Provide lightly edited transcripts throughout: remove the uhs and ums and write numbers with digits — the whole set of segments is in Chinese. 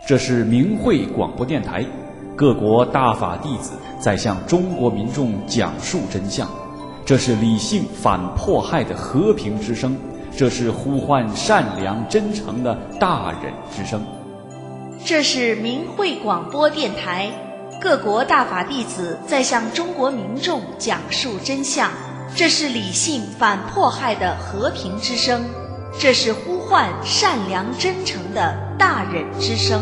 这是明慧广播电台，各国大法弟子在向中国民众讲述真相。这是理性反迫害的和平之声，这是呼唤善良真诚的大忍之声。 这是明慧广播电台，各国大法弟子在向中国民众讲述真相。这是理性反迫害的和平之声，这是呼唤善良真诚的大忍之声。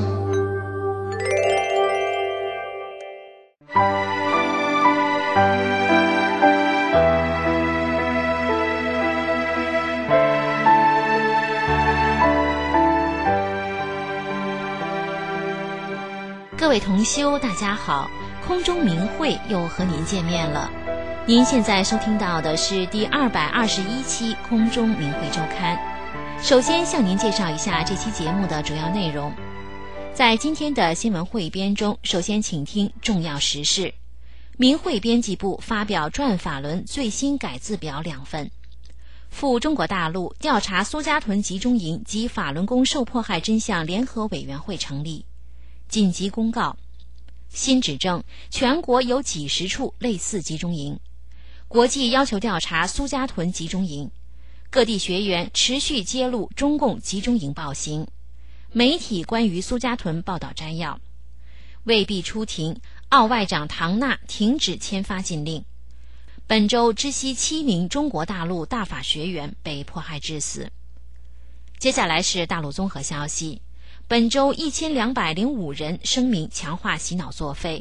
各位同修大家好，空中明慧又和您见面了。您现在收听到的是第221期空中明慧周刊。首先向您介绍一下这期节目的主要内容。在今天的新闻汇编中，首先请听重要时事。明慧编辑部发表转法轮最新改字表2份。赴中国大陆调查苏家屯集中营及法轮功受迫害真相联合委员会成立。紧急公告，新指证全国有几十处类似集中营，国际要求调查苏家屯集中营，各地学员持续揭露中共集中营暴行，媒体关于苏家屯报道摘要，未必出庭，澳外长唐纳停止签发禁令，本周知悉7名中国大陆大法学员被迫害致死。接下来是大陆综合消息。本周1205人声明强化洗脑作废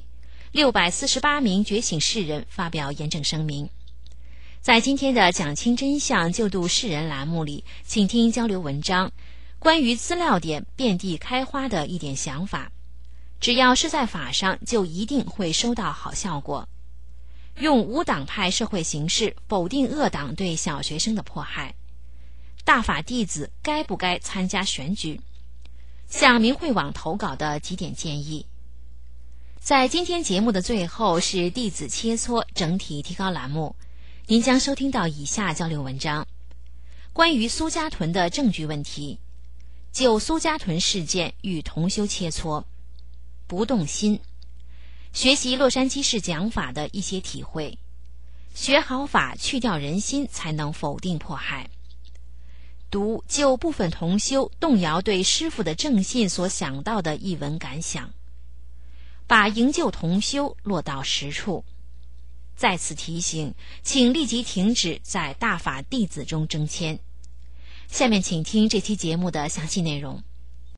，648名觉醒世人发表严正声明。在今天的讲清真相救度世人栏目里，请听交流文章，关于资料点遍地开花的一点想法。只要是在法上，就一定会收到好效果。用无党派社会形式否定恶党对小学生的迫害。大法弟子该不该参加选举？向明慧网投稿的几点建议。在今天节目的最后是弟子切磋整体提高栏目，您将收听到以下交流文章：关于苏家屯的证据问题，就苏家屯事件与同修切磋，不动心，学习洛杉矶市讲法的一些体会，学好法去掉人心，才能否定迫害。读就部分同修动摇对师父的正信所想到的一文感想，把营救同修落到实处。再次提醒，请立即停止在大法弟子中争签。下面请听这期节目的详细内容。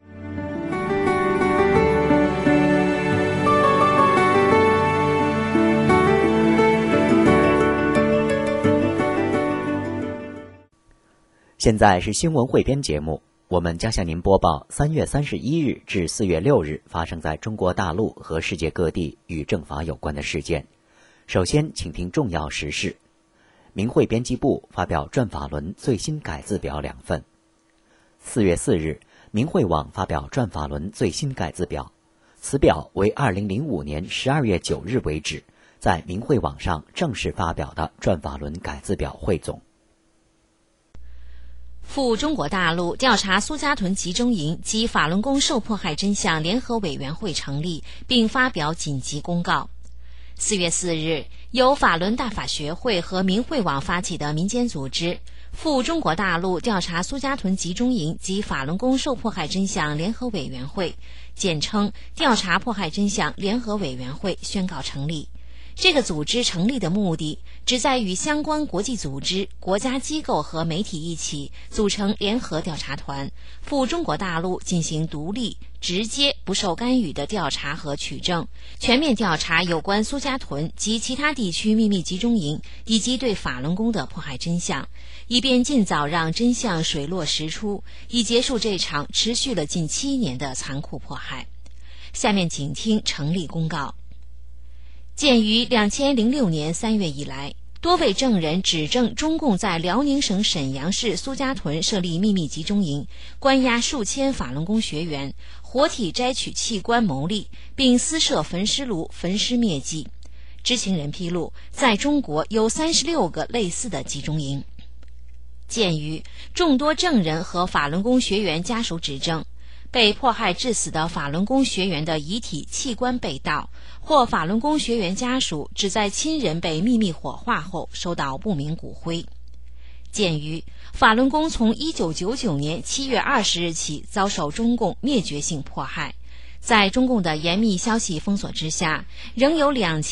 现在是新闻汇编节目，我们将向您播报3月31日至4月6日发生在中国大陆和世界各地与正法有关的事件。首先，请听重要时事。明慧编辑部发表转法轮最新改字表2份。4月4日，明慧网发表转法轮最新改字表，此表为2005年12月9日为止在明慧网上正式发表的转法轮改字表汇总。 赴中国大陆调查苏家屯集中营及法轮功受迫害真相联合委员会成立，并发表紧急公告。4月4日，由法轮大法学会和明慧网发起的民间组织赴中国大陆调查苏家屯集中营及法轮功受迫害真相联合委员会，简称调查迫害真相联合委员会宣告成立。这个组织成立的目的，旨在与相关国际组织、国家机构和媒体一起组成联合调查团，赴中国大陆进行独立、直接、不受干预的调查和取证，全面调查有关苏家屯及其他地区秘密集中营以及对法轮功的迫害真相，以便尽早让真相水落石出，以结束这场持续了近7年的残酷迫害。下面请听成立公告。鉴于2006年3月以来，多位证人指证中共在辽宁省沈阳市苏家屯设立秘密集中营，关押数千法轮功学员，活体摘取器官牟利，并私设焚尸炉焚尸灭迹。知情人披露，在中国有36个类似的集中营。鉴于众多证人和法轮功学员家属指证， 被迫害致死的法轮功学员的遗体器官被盗，或法轮功学员家属只在亲人被秘密火化后收到不明骨灰。鉴于法轮功从1999年7月20日起遭受中共灭绝性迫害，在中共的严密消息封锁之下，仍有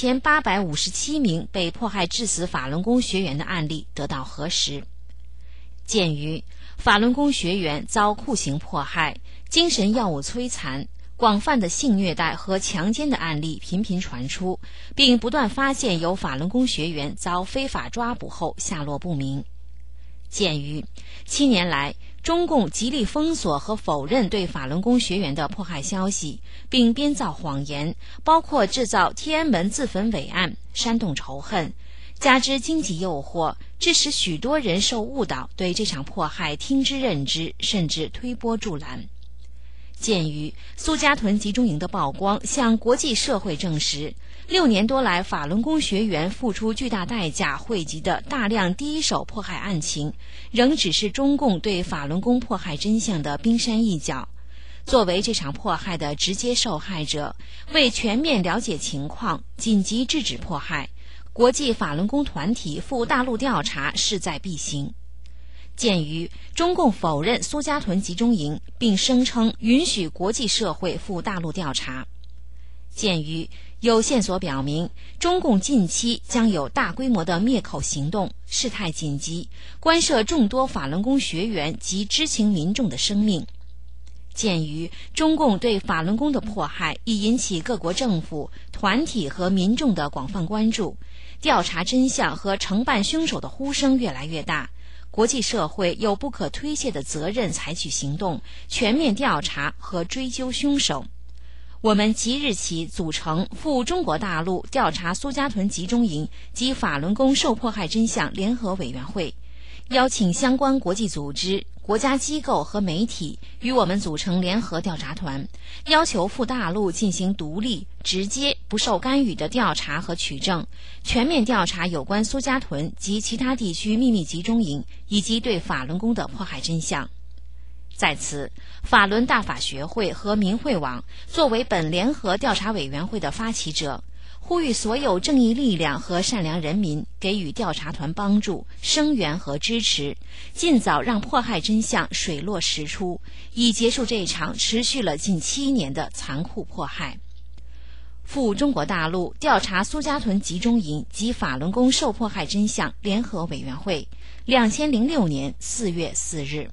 2857名被迫害致死法轮功学员的案例得到核实。鉴于法轮功学员遭酷刑迫害、精神药物摧残、广泛的性虐待和强奸的案例频频传出，并不断发现有法轮功学员遭非法抓捕后下落不明。鉴于7年来中共极力封锁和否认对法轮功学员的迫害消息，并编造谎言，包括制造天安门自焚伪案、煽动仇恨，加之经济诱惑，致使许多人受误导，对这场迫害听之任之，甚至推波助澜。鉴于苏家屯集中营的曝光向国际社会证实，6年多来法轮功学员付出巨大代价汇集的大量第一手迫害案情，仍只是中共对法轮功迫害真相的冰山一角。作为这场迫害的直接受害者，为全面了解情况，紧急制止迫害，国际法轮功团体赴大陆调查势在必行。鉴于中共否认苏家屯集中营，并声称允许国际社会赴大陆调查。鉴于有线索表明，中共近期将有大规模的灭口行动，事态紧急，关涉众多法轮功学员及知情民众的生命。鉴于中共对法轮功的迫害已引起各国政府、团体和民众的广泛关注，调查真相和惩办凶手的呼声越来越大，国际社会有不可推卸的责任采取行动，全面调查和追究凶手。我们即日起组成赴中国大陆调查苏家屯集中营及法轮功受迫害真相联合委员会，邀请相关国际组织、国家机构和媒体与我们组成联合调查团，要求赴大陆进行独立、直接、不受干预的调查和取证，全面调查有关苏家屯及其他地区秘密集中营以及对法轮功的迫害真相。在此，法轮大法学会和明慧网作为本联合调查委员会的发起者，呼吁所有正义力量和善良人民给予调查团帮助、声援和支持，尽早让迫害真相水落石出，以结束这场持续了近7年的残酷迫害。赴中国大陆调查苏家屯集中营及法轮功受迫害真相联合委员会，2006年4月4日。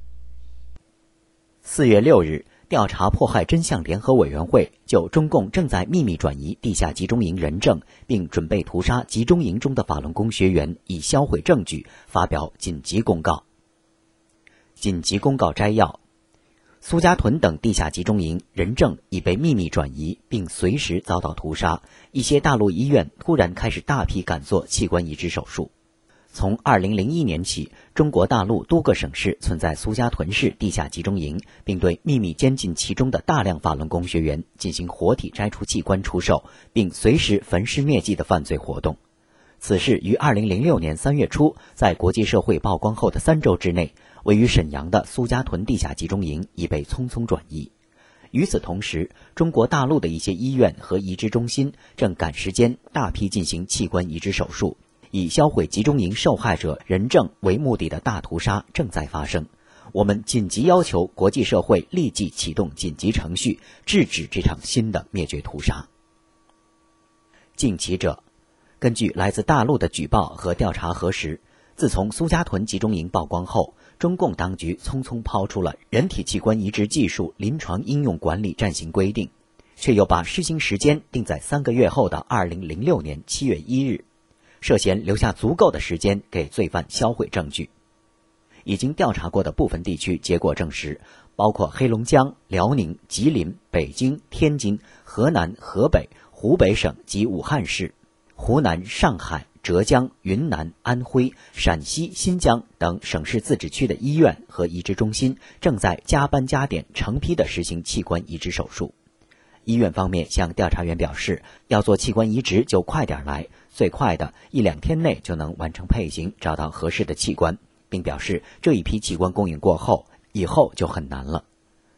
4月6日，调查迫害真相联合委员会就中共正在秘密转移地下集中营人证，并准备屠杀集中营中的法轮功学员以销毁证据，发表紧急公告。紧急公告摘要：苏家屯等地下集中营人证已被秘密转移，并随时遭到屠杀。一些大陆医院突然开始大批赶做器官移植手术。从2001年起，中国大陆多个省市存在苏家屯市地下集中营，并对秘密监禁其中的大量法轮功学员进行活体摘出器官出售，并随时焚尸灭迹的犯罪活动。此事于2006年3月初在国际社会曝光后的3周之内，位于沈阳的苏家屯地下集中营已被匆匆转移。与此同时，中国大陆的一些医院和移植中心正赶时间大批进行器官移植手术，以销毁集中营受害者人证为目的的大屠杀正在发生。我们紧急要求国际社会立即启动紧急程序，制止这场新的灭绝屠杀。近期者，根据来自大陆的举报和调查核实，自从苏家屯集中营曝光后，中共当局匆匆抛出了人体器官移植技术临床应用管理暂行规定，却又把施行时间定在3个月后的2006年7月1日，涉嫌留下足够的时间给罪犯销毁证据。已经调查过的部分地区结果证实，包括黑龙江、辽宁、吉林、北京、天津、河南、河北、湖北省及武汉市、湖南、上海、浙江、云南、安徽、陕西、新疆等省市自治区的医院和移植中心正在加班加点成批地实行器官移植手术。医院方面向调查员表示，要做器官移植就快点来，最快的1-2天内就能完成配型，找到合适的器官，并表示这一批器官供应过后，以后就很难了。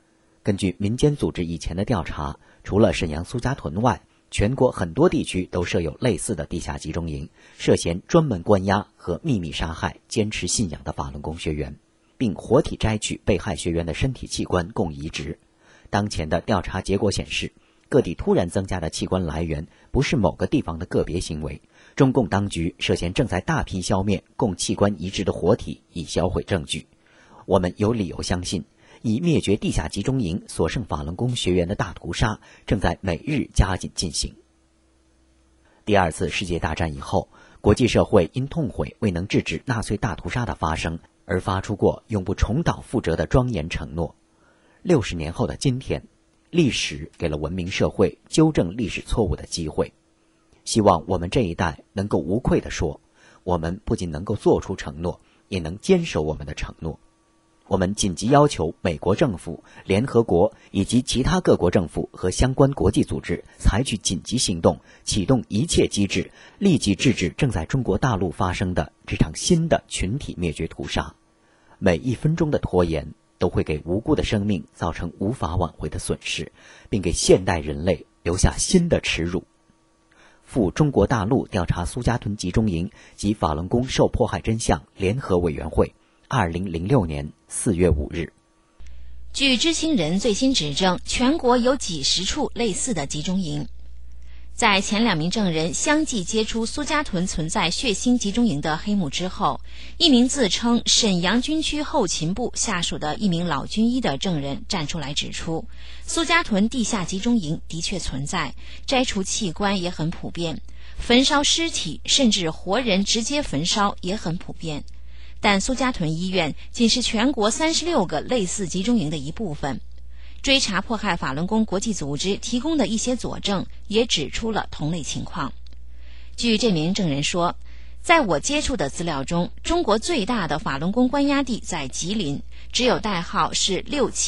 根据民间组织以前的调查，除了沈阳苏家屯外，全国很多地区都设有类似的地下集中营，涉嫌专门关押和秘密杀害坚持信仰的法轮功学员，并活体摘取被害学员的身体器官供移植。当前的调查结果显示，各地突然增加的器官来源不是某个地方的个别行为，中共当局涉嫌正在大批消灭供器官移植的活体，以销毁证据。我们有理由相信，以灭绝地下集中营所剩法轮功学员的大屠杀正在每日加紧进行。第二次世界大战以后，国际社会因痛悔未能制止纳粹大屠杀的发生，而发出过永不重蹈覆辙的庄严承诺。60年后的今天，历史给了文明社会纠正历史错误的机会。希望我们这一代能够无愧地说，我们不仅能够做出承诺，也能坚守我们的承诺。我们紧急要求美国政府、联合国以及其他各国政府和相关国际组织采取紧急行动，启动一切机制，立即制止正在中国大陆发生的这场新的群体灭绝屠杀。每1分钟的拖延都会给无辜的生命造成无法挽回的损失，并给现代人类留下新的耻辱。赴中国大陆调查苏家屯集中营及法轮功受迫害真相联合委员会2006年4月5日。 据知情人最新指证，全国有几十处类似的集中营。在前2名证人相继揭出苏家屯存在血腥集中营的黑幕之后，一名自称沈阳军区后勤部下属的一名老军医的证人站出来指出，苏家屯地下集中营的确存在，摘除器官也很普遍，焚烧尸体甚至活人直接焚烧也很普遍。但苏家屯医院仅是全国36个类似集中营的一部分。追查迫害法轮功国际组织提供的一些佐证也指出了同类情况。据这名证人说，在我接触的资料中，中国最大的法轮功关押地在吉林，只有代号是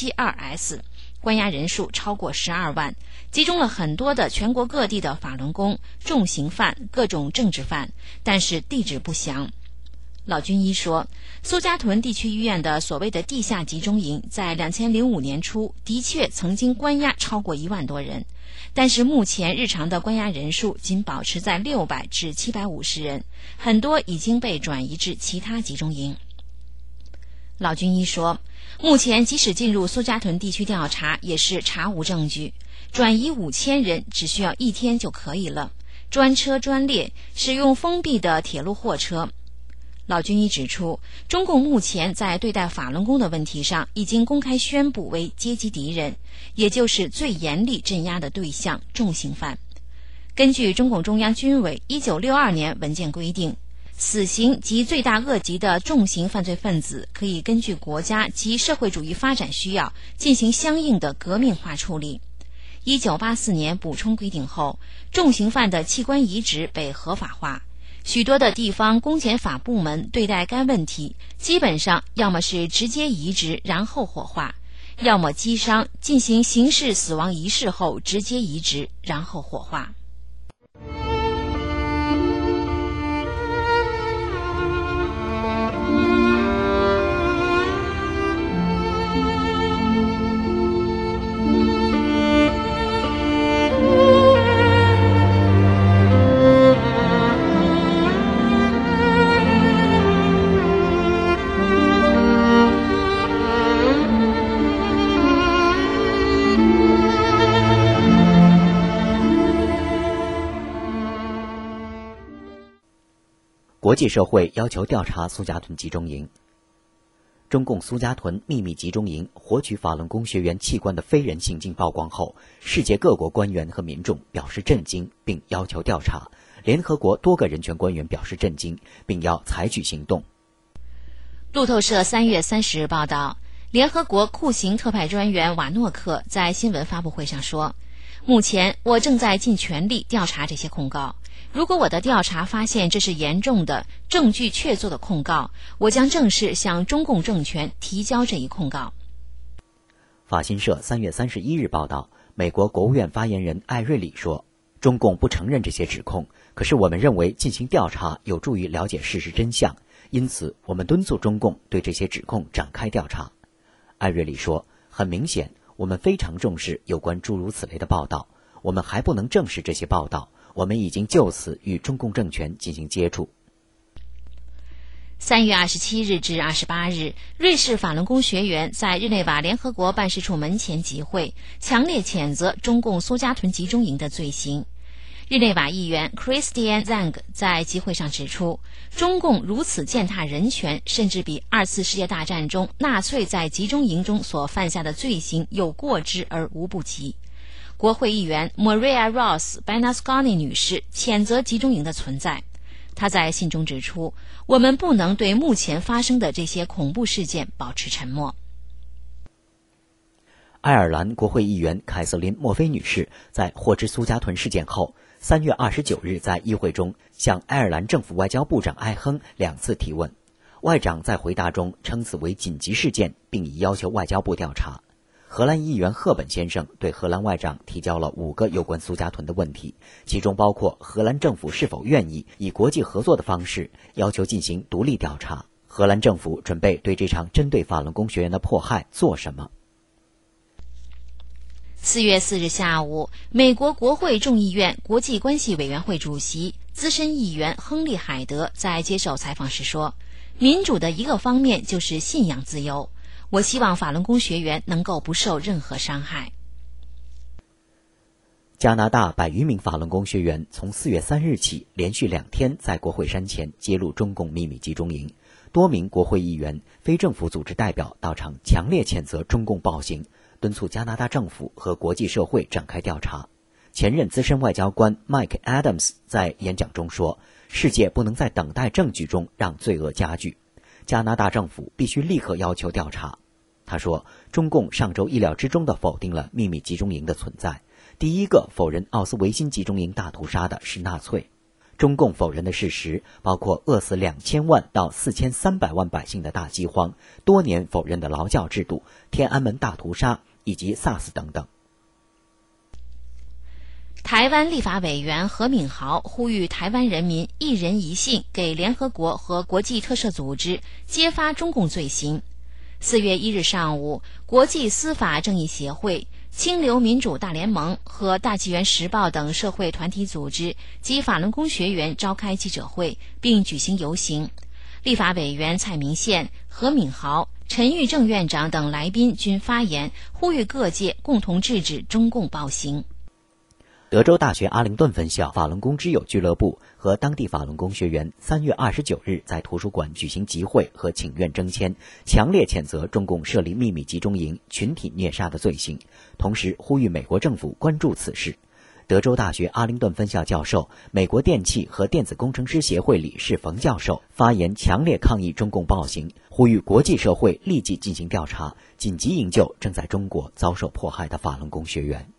672S， 关押人数超过12万，集中了很多的全国各地的法轮功、重刑犯、各种政治犯，但是地址不详。老军医说，苏家屯地区医院的所谓的地下集中营在2005年初的确曾经关押超过1万多人，但是目前日常的关押人数仅保持在600至750人，很多已经被转移至其他集中营。老军医说，目前即使进入苏家屯地区调查，也是查无证据，转移5000人只需要1天就可以了，专车专列，使用封闭的铁路货车。老军医指出，中共目前在对待法轮功的问题上已经公开宣布为阶级敌人，也就是最严厉镇压的对象重刑犯。根据中共中央军委1962年文件规定，死刑及罪大恶极的重刑犯罪分子可以根据国家及社会主义发展需要进行相应的革命化处理。1984年补充规定后，重刑犯的器官移植被合法化。许多的地方公检法部门对待该问题，基本上要么是直接移植然后火化，要么击伤进行刑事死亡仪式后直接移植然后火化。 国际社会要求调查苏家屯集中营。中共苏家屯秘密集中营活取法轮功学员器官的非人行径曝光后，世界各国官员和民众表示震惊，并要求调查。联合国多个人权官员表示震惊，并要采取行动。 路透社3月30日报道，联合国酷刑特派专员瓦诺克在新闻发布会上说，目前我正在尽全力调查这些控告。如果我的调查发现这是严重的、证据确凿的控告，我将正式向中共政权提交这一控告。 法新社3月31日报道，美国国务院发言人艾瑞里说，中共不承认这些指控，可是我们认为进行调查有助于了解事实真相，因此我们敦促中共对这些指控展开调查。艾瑞里说，很明显， 我们非常重视有关诸如此类的报道，我们还不能正视这些报道，我们已经就此与中共政权进行接触。 3月27日至28日，瑞士法轮功学员在日内瓦联合国办事处门前集会，强烈谴责中共苏家屯集中营的罪行。日内瓦议员 Christian Zang 在集会上指出，中共如此践踏人权，甚至比2次世界大战中纳粹在集中营中所犯下的罪行有过之而无不及。国会议员 Maria Ross Benasconi 女士谴责集中营的存在。她在信中指出，我们不能对目前发生的这些恐怖事件保持沉默。 爱尔兰国会议员凯瑟琳·墨菲女士在获知苏家屯事件后，3月29日在议会中向爱尔兰政府外交部长艾亨2次提问，外长在回答中称此为紧急事件，并已要求外交部调查。荷兰议员赫本先生对荷兰外长提交了5个有关苏家屯的问题，其中包括荷兰政府是否愿意以国际合作的方式要求进行独立调查，荷兰政府准备对这场针对法轮功学员的迫害做什么。 4月4日下午，美国国会众议院国际关系委员会主席、资深议员亨利·海德在接受采访时说，民主的一个方面就是信仰自由，我希望法轮功学员能够不受任何伤害。 加拿大100余名法轮功学员从4月3日起连续2天在国会山前揭露中共秘密集中营，多名国会议员、非政府组织代表到场强烈谴责中共暴行，敦促加拿大政府和国际社会展开调查。前任资深外交官 Mike Adams 在演讲中说，世界不能在等待证据中让罪恶加剧，加拿大政府必须立刻要求调查。他说，中共上周意料之中地否定了秘密集中营的存在，第一个否认奥斯维辛集中营大屠杀的是纳粹。中共否认的事实包括饿死2000万到4300万百姓的大饥荒，多年否认的劳教制度、天安门大屠杀以及 SARS 等等。 台湾立法委员何敏豪呼吁台湾人民一人一信给联合国和国际特赦组织揭发中共罪行。4月1日上午，国际司法正义协会、清流民主大联盟和大纪元时报等社会团体组织及法轮功学员召开记者会，并举行游行。立法委员蔡明宪、何敏豪、陈玉正院长等来宾均发言，呼吁各界共同制止中共暴行。 德州大学阿灵顿分校法轮功之友俱乐部和当地法轮功学员3月29日在图书馆举行集会和请愿征签，强烈谴责中共设立秘密集中营、群体虐杀的罪行，同时呼吁美国政府关注此事。德州大学阿灵顿分校教授、美国电气和电子工程师协会理事冯教授发言，强烈抗议中共暴行，呼吁国际社会立即进行调查，紧急营救正在中国遭受迫害的法轮功学员。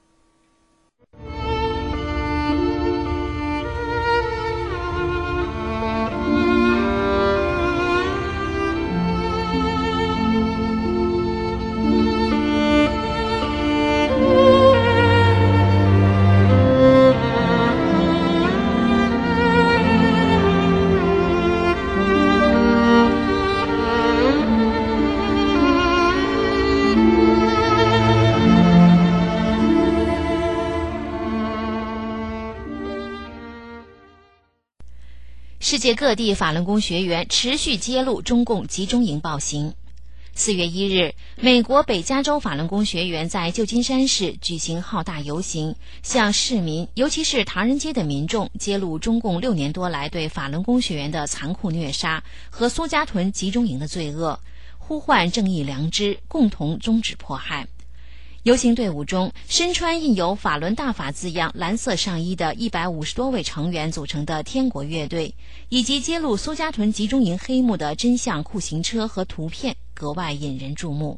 世界各地法轮功学员持续揭露中共集中营暴行。4月1日，美国北加州法轮功学员在旧金山市举行浩大游行，向市民，尤其是唐人街的民众揭露中共6年多来对法轮功学员的残酷虐杀和苏家屯集中营的罪恶，呼唤正义良知，共同终止迫害。游行队伍中，身穿印有法轮大法字样蓝色上衣的150多位成员组成的天国乐队，以及揭露苏家屯集中营黑幕的真相酷刑车和图片格外引人注目。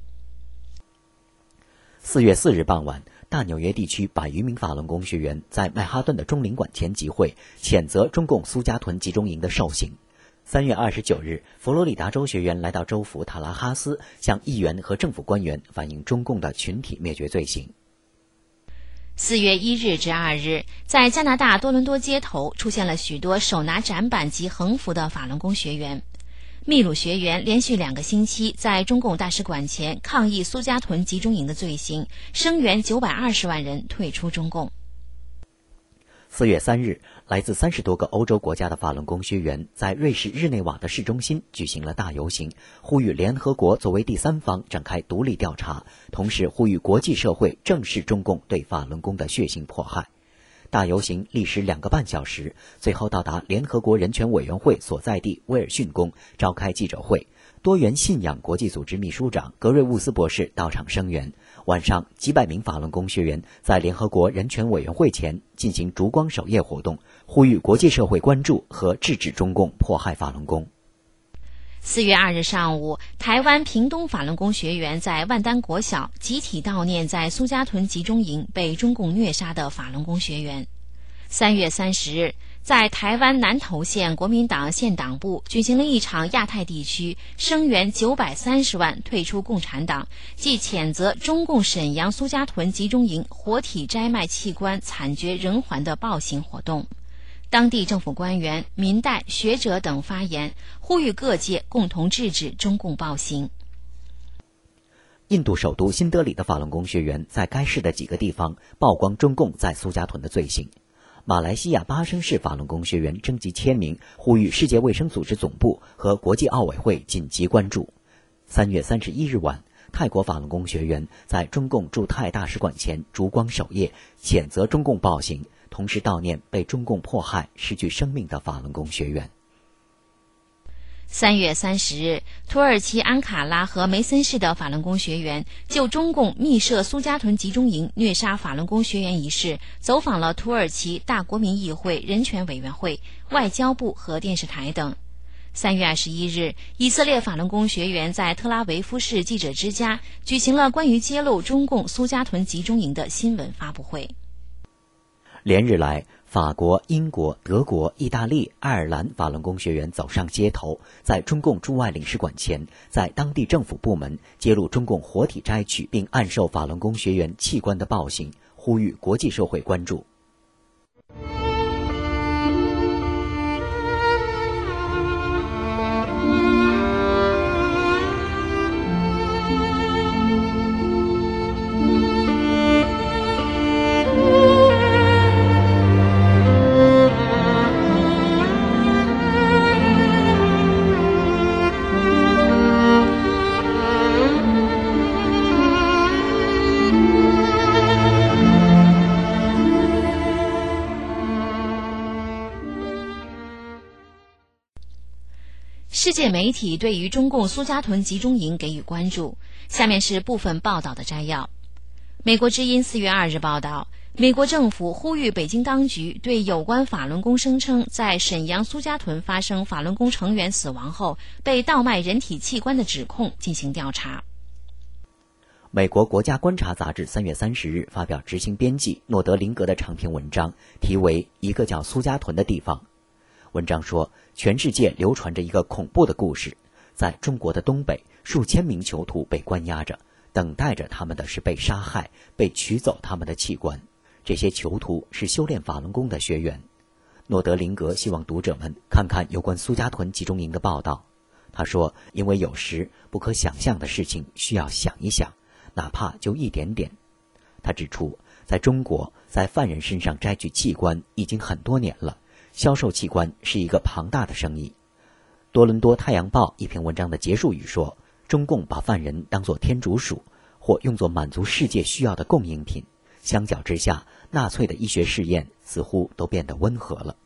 4月4日傍晚，大纽约地区100余名法轮功学员在曼哈顿的中领馆前集会，谴责中共苏家屯集中营的受刑。3月29日，佛罗里达州学员来到州府塔拉哈斯，向议员和政府官员反映中共的群体灭绝罪行。 4月1日至2日，在加拿大多伦多街头出现了许多手拿展板及横幅的法轮功学员。 秘鲁学员连续2个星期在中共大使馆前抗议苏家屯集中营的罪行，声援920万人退出中共。 4月3日，来自30多个欧洲国家的法轮功学员在瑞士日内瓦的市中心举行了大游行，呼吁联合国作为第三方展开独立调查，同时呼吁国际社会正视中共对法轮功的血腥迫害。大游行历时2个半小时，最后到达联合国人权委员会所在地威尔逊宫，召开记者会。多元信仰国际组织秘书长格瑞乌斯博士到场声援。晚上，几百名法轮功学员在联合国人权委员会前进行烛光守夜活动，呼吁国际社会关注和制止中共迫害法轮功。 4月2日上午，台湾屏东法轮功学员在万丹国小集体悼念在苏家屯集中营被中共虐杀的法轮功学员。3月30日，在台湾南投县国民党县党部举行了一场亚太地区声援930万退出共产党，即谴责中共沈阳苏家屯集中营活体摘卖器官惨绝人寰的暴行活动。当地政府官员、民代、学者等发言，呼吁各界共同制止中共暴行。 印度首都新德里的法轮功学员在该市的几个地方曝光中共在苏家屯的罪行。马来西亚巴生市法轮功学员征集签名，呼吁世界卫生组织总部和国际奥委会紧急关注。3月31日晚，泰国法轮功学员在中共驻泰大使馆前烛光守夜，谴责中共暴行，同时悼念被中共迫害失去生命的法轮功学员。 3月30日，土耳其安卡拉和梅森市的法轮功学员就中共密设苏家屯集中营虐杀法轮功学员一事，走访了土耳其大国民议会人权委员会、外交部和电视台等。3月21日，以色列法轮功学员在特拉维夫市记者之家举行了关于揭露中共苏家屯集中营的新闻发布会。 连日来，法国、英国、德国、意大利、爱尔兰法轮功学员走上街头，在中共驻外领事馆前，在当地政府部门揭露中共活体摘取并暗售法轮功学员器官的暴行，呼吁国际社会关注。 世界媒体对于中共苏家屯集中营给予关注。下面是部分报道的摘要。美国之音4月2日报道，美国政府呼吁北京当局对有关法轮功声称在沈阳苏家屯发生法轮功成员死亡后被盗卖人体器官的指控进行调查。 美国国家观察杂志3月30日发表执行编辑诺德林格的长篇文章，题为《一个叫苏家屯的地方》。文章说，全世界流传着一个恐怖的故事，在中国的东北，数千名囚徒被关押着，等待着他们的是被杀害、被取走他们的器官。这些囚徒是修炼法轮功的学员。诺德林格希望读者们看看有关苏家屯集中营的报道。他说，因为有时不可想象的事情需要想一想，哪怕就一点点。他指出，在中国，在犯人身上摘取器官已经很多年了，销售器官是一个庞大的生意。多伦多太阳报一篇文章的结束语说，中共把犯人当作天竺鼠，或用作满足世界需要的供应品。相较之下，纳粹的医学试验似乎都变得温和了。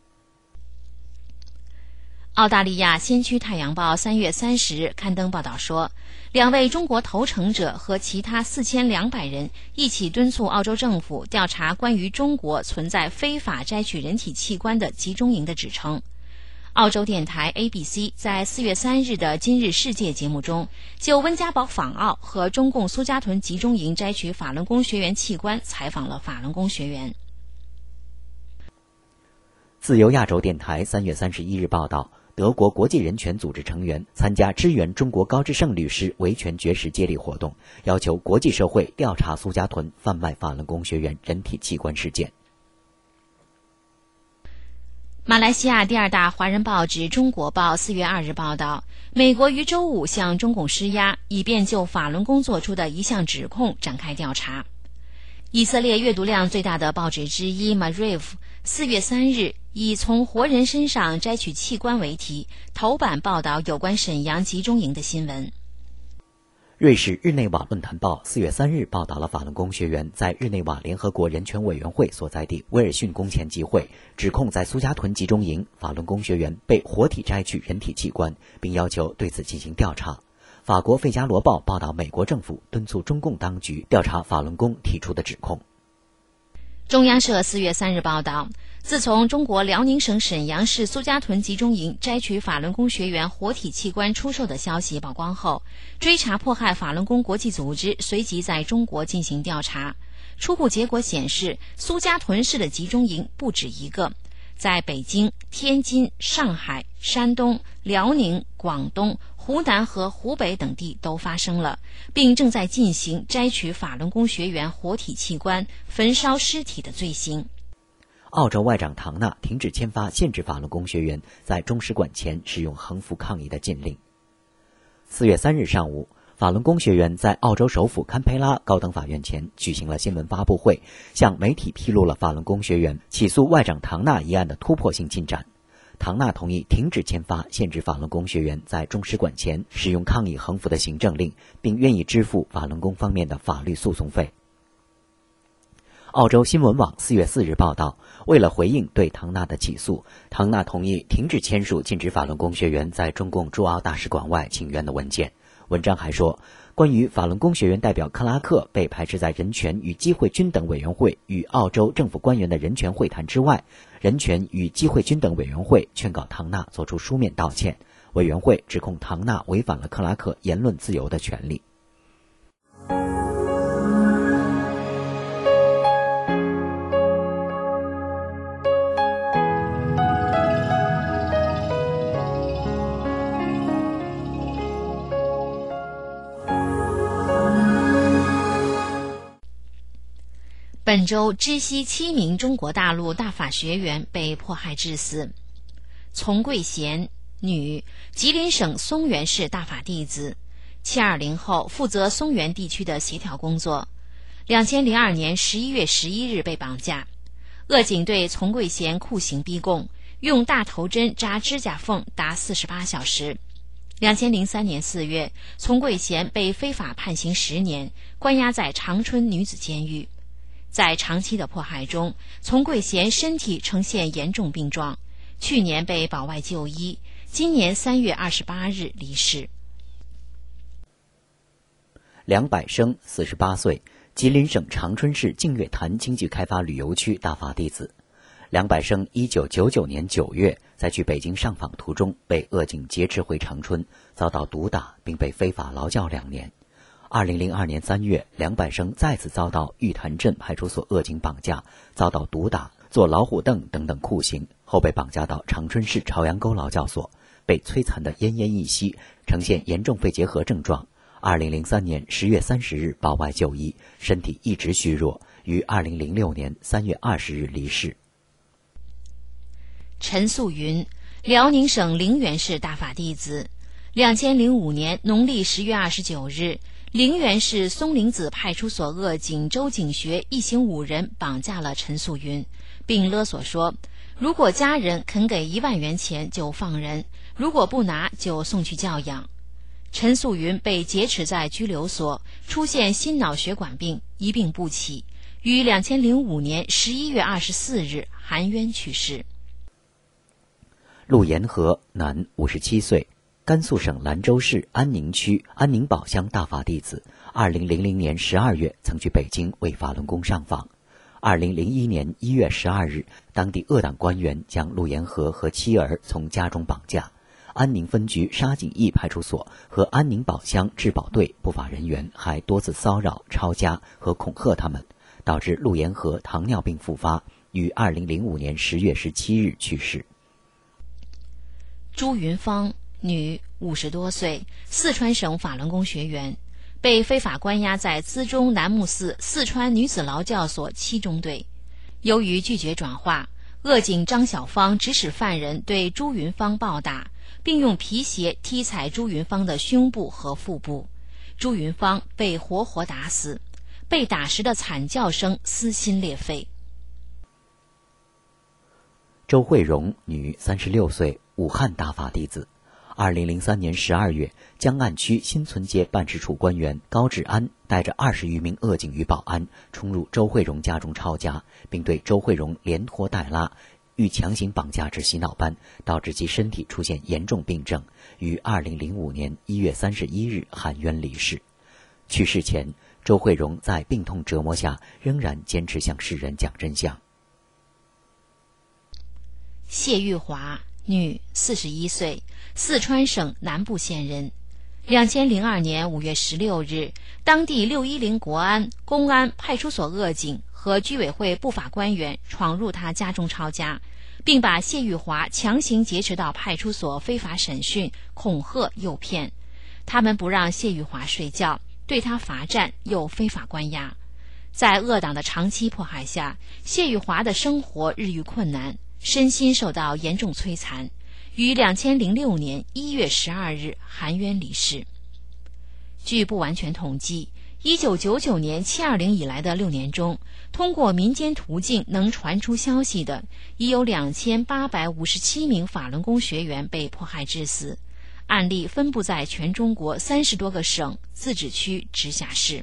澳大利亚先驱太阳报3月30日刊登报道说，2位中国投诚者和其他4200人一起敦促澳洲政府调查关于中国存在非法摘取人体器官的集中营的指称。澳洲电台 ABC 在4月3日的今日世界节目中，就温家宝访澳和中共苏家屯集中营摘取法轮功学员器官采访了法轮功学员。 自由亚洲电台3月31日报道，德国国际人权组织成员参加支援中国高志胜律师维权绝食接力活动，要求国际社会调查苏家屯贩卖法轮功学员人体器官事件。 马来西亚第二大华人报纸《中国报》4月2日报道，美国于周五向中共施压，以便就法轮功做出的一项指控展开调查。以色列阅读量最大的报纸之一 Maariv 4月3日以从活人身上摘取器官为题，头版报道有关沈阳集中营的新闻。 瑞士日内瓦论坛报4月3日报道了法轮功学员在日内瓦联合国人权委员会所在地威尔逊宫前集会，指控在苏家屯集中营法轮功学员被活体摘取人体器官，并要求对此进行调查。法国费加罗报报道，美国政府敦促中共当局调查法轮功提出的指控。 中央社4月3日报道，自从中国辽宁省沈阳市苏家屯集中营摘取法轮功学员活体器官出售的消息曝光后，追查迫害法轮功国际组织随即在中国进行调查。初步结果显示，苏家屯市的集中营不止一个，在北京、天津、上海、山东、辽宁、广东、湖南和湖北等地都发生了，并正在进行摘取法轮功学员活体器官、焚烧尸体的罪行。 澳洲外长唐纳停止签发限制法轮功学员在中使馆前使用横幅抗议的禁令。4月3日上午，法轮功学员在澳洲首府堪培拉高等法院前举行了新闻发布会，向媒体披露了法轮功学员起诉外长唐纳一案的突破性进展。唐纳同意停止签发限制法轮功学员在中使馆前使用抗议横幅的行政令，并愿意支付法轮功方面的法律诉讼费。澳洲新闻网4月4日报道，为了回应对唐纳的起诉，唐纳同意停止签署禁止法轮功学员在中共驻澳大使馆外请愿的文件。文章还说，关于法轮功学员代表克拉克被排斥在人权与机会均等委员会与澳洲政府官员的人权会谈之外，人权与机会均等委员会劝告唐纳作出书面道歉。委员会指控唐纳违反了克拉克言论自由的权利。 本周知悉7名中国大陆大法学员被迫害致死。丛桂贤，女，吉林省松原市大法弟子，720后，负责松原地区的协调工作。2002年11月11日被绑架，鄂警对丛桂贤酷刑逼供，用大头针扎指甲缝达48小时。2003年4月，丛桂贤被非法判刑10年，关押在长春女子监狱。在长期的迫害中，丛桂贤身体呈现严重病状，去年被保外就医，今年3月28日离世。 梁百生48岁，吉林省长春市净月潭经济开发旅游区大法弟子。梁百生1999年9月在去北京上访途中被鄂警劫持回长春，遭到毒打并被非法劳教2年。2002年3月，梁百生再次遭到玉潭镇派出所鄂警绑架，遭到毒打、坐老虎凳等等酷刑，后被绑架到长春市朝阳沟劳教所，被摧残得奄奄一息，呈现严重肺结核症状。2003年10月30日保外就医，身体一直虚弱，于2006年3月20日离世。 陈素云，辽宁省陵园市大法弟子。2005年农历10月29日，陵园市松林子派出所鄂警周警学一行5人绑架了陈素云，并勒索说，如果家人肯给1万元钱就放人，如果不拿就送去教养。陈素云被劫持在拘留所，出现心脑血管病，一病不起，于2005年11月24日含冤去世。 陆延和，男，57岁，甘肃省兰州市安宁区安宁堡乡大法弟子。2000年12月曾去北京为法轮功上访。2001年1月12日，当地鄂党官员将陆延和和妻儿从家中绑架。安宁分局沙井驿派出所和安宁堡乡治保队不法人员还多次骚扰、抄家和恐吓他们，导致陆延和糖尿病复发，于2005年10月17日去世。 朱云芳，女，50多岁，四川省法轮功学员，被非法关押在资中南木寺四川女子劳教所7中队。由于拒绝转化， 恶警张小芳指使犯人对朱云芳暴打，并用皮鞋踢踩朱云芳的胸部和腹部，朱云芳被活活打死，被打时的惨叫声撕心裂肺。 周慧荣，女，36岁，武汉大法弟子。2003年12月，江岸区新村街办事处官员高志安带着20余名恶警与保安冲入周慧荣家中抄家，并对周慧荣连拖带拉，欲强行绑架至洗脑班，导致其身体出现严重病症，于2005年1月31日含冤离世。去世前，周慧荣在病痛折磨下仍然坚持向世人讲真相。 谢玉华，女，41岁，四川省南部县人。2002年5月16日，当地610国安、公安、派出所恶警和居委会不法官员闯入他家中抄家，并把谢玉华强行劫持到派出所非法审讯、恐吓、诱骗。他们不让谢玉华睡觉，对他罚站又非法关押。在恶党的长期迫害下，谢玉华的生活日益困难，身心受到严重摧残，于2006年1月12日含冤离世。据不完全统计，1999年720以来的6年中，通过民间途径能传出消息的，已有2857名法轮功学员被迫害致死，案例分布在全中国30多个省、自治区、直辖市。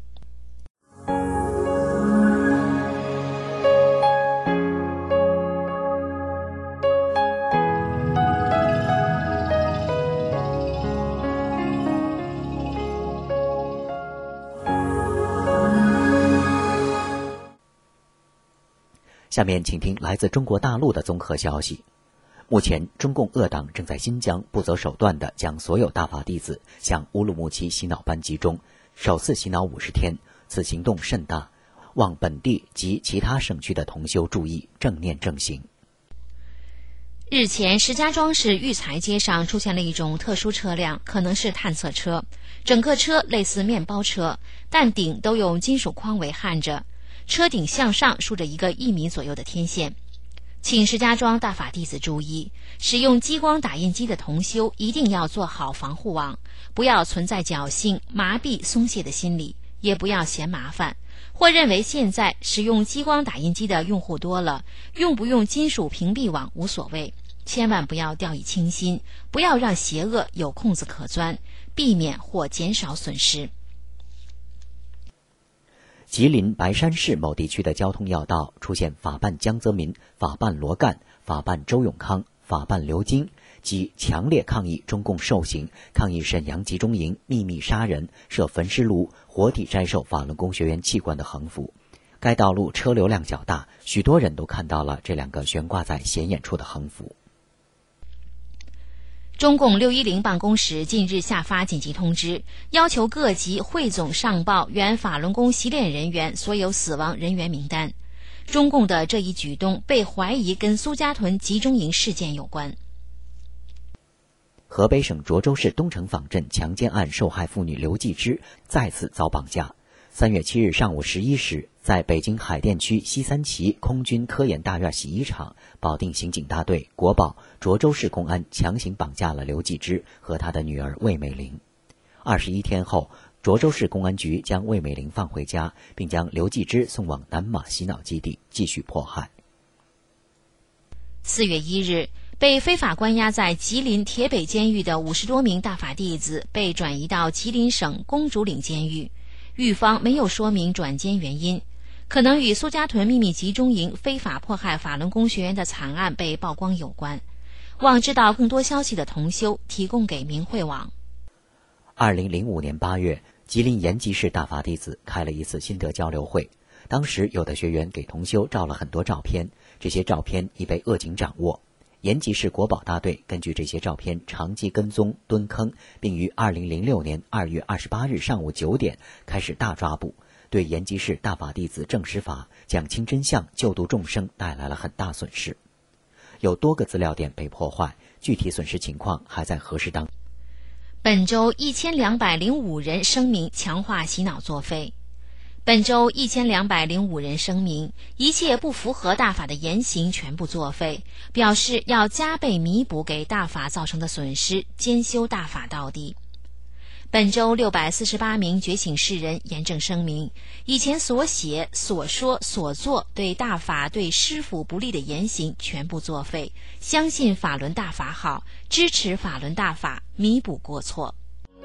下面请听来自中国大陆的综合消息。目前，中共恶党正在新疆不择手段地将所有大法弟子向乌鲁木齐洗脑班集中，首次洗脑50天，此行动甚大，望本地及其他省区的同修注意，正念正行。 日前，石家庄市育才街上出现了一种特殊车辆，可能是探测车，整个车类似面包车，但顶都用金属框围焊着，车顶向上竖着一个1米左右的天线。请石家庄大法弟子注意，使用激光打印机的同修一定要做好防护网，不要存在侥幸、麻痹、松懈的心理，也不要嫌麻烦，或认为现在使用激光打印机的用户多了，用不用金属屏蔽网无所谓，千万不要掉以轻心，不要让邪恶有空子可钻，避免或减少损失。 吉林白山市某地区的交通要道出现法办江泽民、法办罗干、法办周永康、法办刘金及强烈抗议中共受刑、抗议沈阳集中营秘密杀人、设焚尸炉、活体摘授法轮功学员器官的横幅。该道路车流量较大，许多人都看到了这两个悬挂在显眼处的横幅。 中共610办公室近日下发紧急通知，要求各级汇总上报原法轮功习练人员所有死亡人员名单。中共的这一举动被怀疑跟苏家屯集中营事件有关。 河北省涿州市东城坊镇强奸案受害妇女刘继之再次遭绑架。3月7日上午11时，在北京海淀区西三旗空军科研大院洗衣厂，保定刑警大队、国保、涿州市公安强行绑架了刘继之和他的女儿魏美玲。21天后，涿州市公安局将魏美玲放回家，并将刘继之送往南马洗脑基地继续迫害。 4月1日，被非法关押在吉林铁北监狱的50多名大法弟子被转移到吉林省公主岭监狱。狱方没有说明转监原因，可能与苏家屯秘密集中营非法迫害法轮功学员的惨案被曝光有关。望知道更多消息的同修提供给明慧网。 2005年8月，吉林延吉市大法弟子开了一次心得交流会，当时有的学员给同修照了很多照片，这些照片已被恶警掌握。延吉市国保大队根据这些照片长期跟踪蹲坑，并于2006年2月28日上午9点开始大抓捕，对延吉市大法弟子正实法、讲清真相、救度众生带来了很大损失。有多个资料点被破坏，具体损失情况还在核实当中。 本周1205人声明强化洗脑作废。 本周1205人声明，一切不符合大法的言行全部作废，表示要加倍弥补给大法造成的损失，兼修大法到底。本周648名觉醒世人严正声明，以前所写、所说、所做对大法、对师父不利的言行全部作废，相信法轮大法好，支持法轮大法，弥补过错。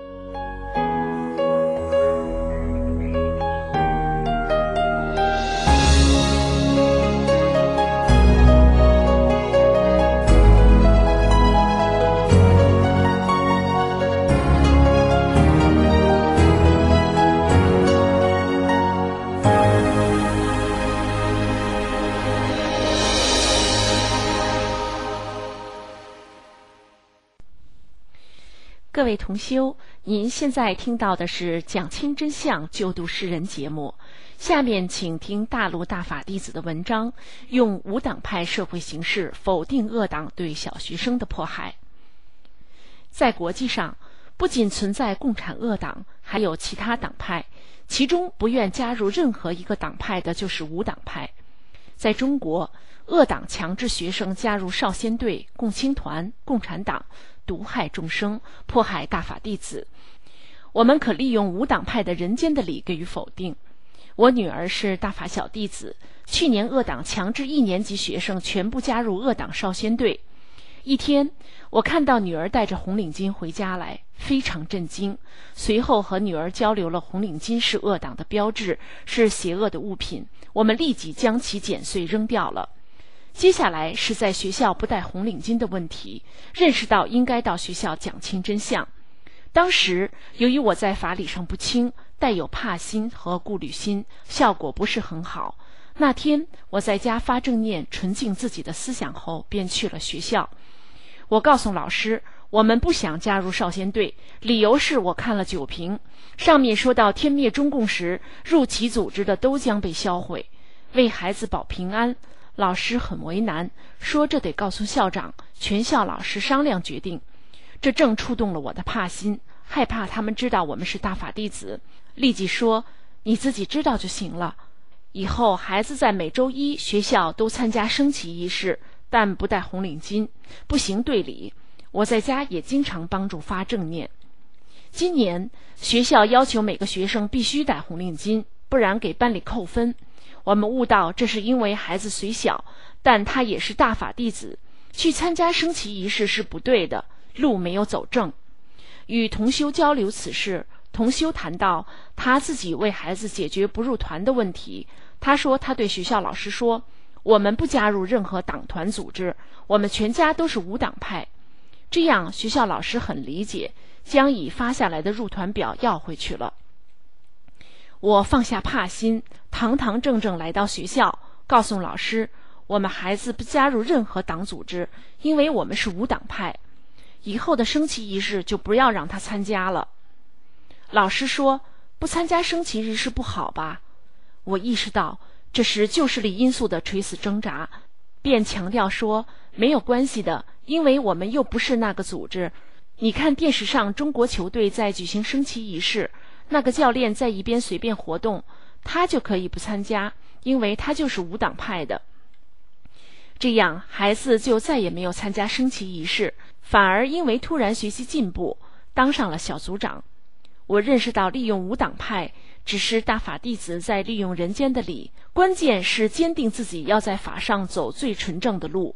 各位同修，您现在听到的是讲清真相救度世人节目，下面请听大陆大法弟子的文章，用无党派社会形式否定恶党对小学生的迫害。在国际上，不仅存在共产恶党，还有其他党派，其中不愿加入任何一个党派的就是无党派。在中国，恶党强制学生加入少先队、共青团、共产党，毒害众生，迫害大法弟子。我们可利用无党派的人间的理给予否定。我女儿是大法小弟子，去年恶党强制1年级学生全部加入恶党少先队。一天，我看到女儿带着红领巾回家来，非常震惊。随后和女儿交流了红领巾是恶党的标志，是邪恶的物品，我们立即将其剪碎扔掉了。接下来是在学校不戴红领巾的问题，认识到应该到学校讲清真相。当时由于我在法理上不清，带有怕心和顾虑心，效果不是很好。那天我在家发正念，纯净自己的思想后，便去了学校。我告诉老师，我们不想加入少先队，理由是我看了酒瓶，上面说到天灭中共时，入其组织的都将被销毁，为孩子保平安。老师很为难，说这得告诉校长，全校老师商量决定。这正触动了我的怕心，害怕他们知道我们是大法弟子，立即说你自己知道就行了。以后孩子在每周一学校都参加升旗仪式，但不戴红领巾，不行队礼。我在家也经常帮助发正念。今年学校要求每个学生必须戴红领巾，不然给班里扣分。我们悟到这是因为孩子虽小，但他也是大法弟子，去参加升旗仪式是不对的，路没有走正。与同修交流此事，同修谈到他自己为孩子解决不入团的问题。他说他对学校老师说，我们不加入任何党团组织，我们全家都是无党派。这样学校老师很理解，将已发下来的入团表要回去了。我放下怕心，堂堂正正来到学校，告诉老师，我们孩子不加入任何党组织，因为我们是无党派。以后的升旗仪式就不要让他参加了。老师说，不参加升旗仪式不好吧？我意识到这是旧势力因素的垂死挣扎，便强调说，没有关系的，因为我们又不是那个组织。你看电视上中国球队在举行升旗仪式，那个教练在一边随便活动，他就可以不参加，因为他就是无党派的。这样孩子就再也没有参加升旗仪式，反而因为突然学习进步，当上了小组长。我认识到利用无党派只是大法弟子在利用人间的理，关键是坚定自己要在法上走最纯正的路。